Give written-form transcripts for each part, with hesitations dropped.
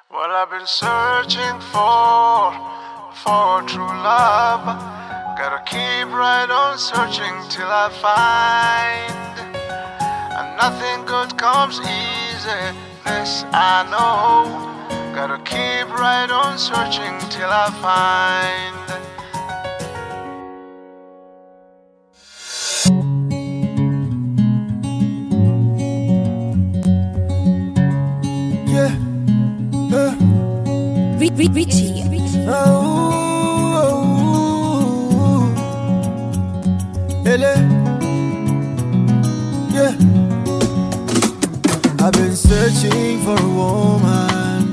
Well, I've been searching for true love. Gotta keep right on searching till I find. And nothing good comes easy, this I know. Gotta keep right on searching till I find. Richie. Yeah. I've been searching for a woman.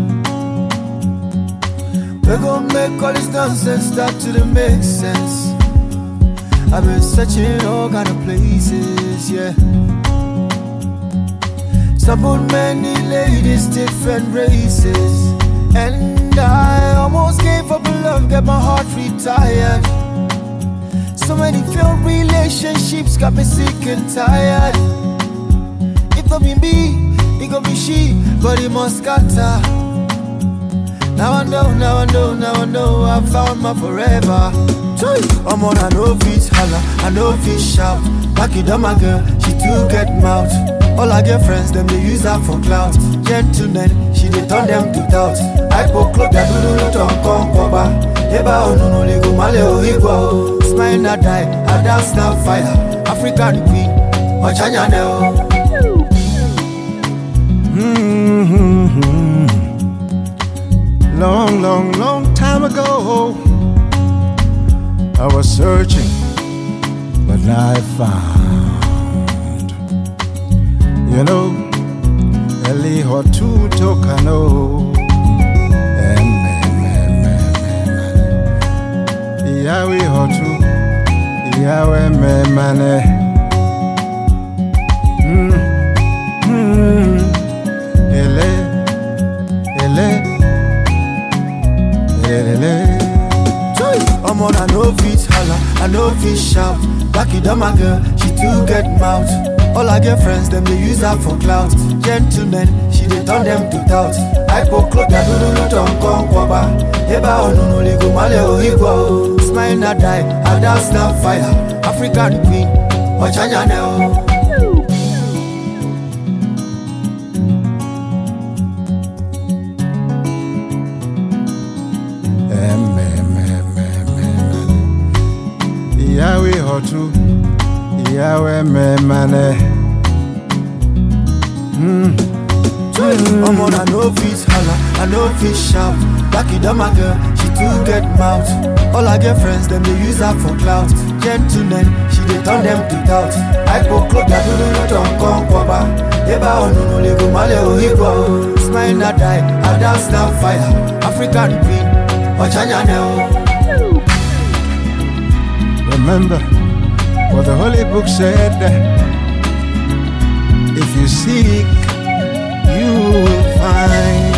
We're gonna make all this nonsense start to make sense. I've been searching all kind of places, yeah. Stumbled many ladies, different races. And I almost gave up on love, get my heart retired. So many failed relationships got me sick and tired. It gon' be me, it gon' be she, but it must scatter. Now I know, I found my forever. I'm on, I know fish holla, I know fish shout. Back it up my girl, she too get mouth. All I get friends, them they use her for clout. Gentlemen, she they turn them to doubt. I put clock that do not come cover. Eba oh no le go male oh igwa. Smile not die, I dance now fire. African queen, Ochanya neo. Long time ago, I was searching, but I found. You know, Eli Hotu Tokano. Yahweh Hotu, Yahweh Memane. I'm on, I know fish holla, I know fish shout. Back it up my girl, she too get mouth. All I get friends, them they use her for clout. Gentlemen, she they turn them to doubt. I put clock that do not come cover. Eba oh no le go male oh igwa. Smile not die, I dance now fire. African queen, Ochanya neo. Yahweh Hotu, Yahweh Memane. I'm on, I know fish holla, I know fish shout. Back it up my girl, she too get mouth. All I get friends, them they use her for clout. Gentlemen, she they turn them to doubt. I put clock that do not come cover. Eba oh no le go male oh igwa. Smile not die, I dance now fire. African queen, Ochanya neo. Remember what the Holy Book said. If you seek, you will find.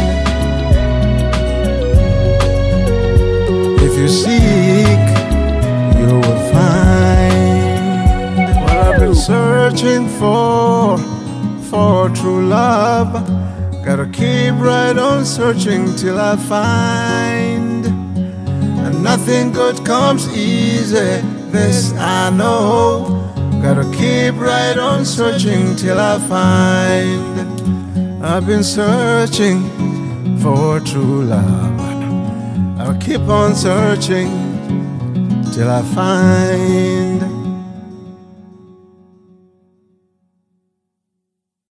If you seek, you will find. Well, I've been searching for true love. Gotta keep right on searching till I find. And nothing good comes easy, this I know. Gotta keep right on searching till I find. I've been searching for true love. I'll keep on searching till I find.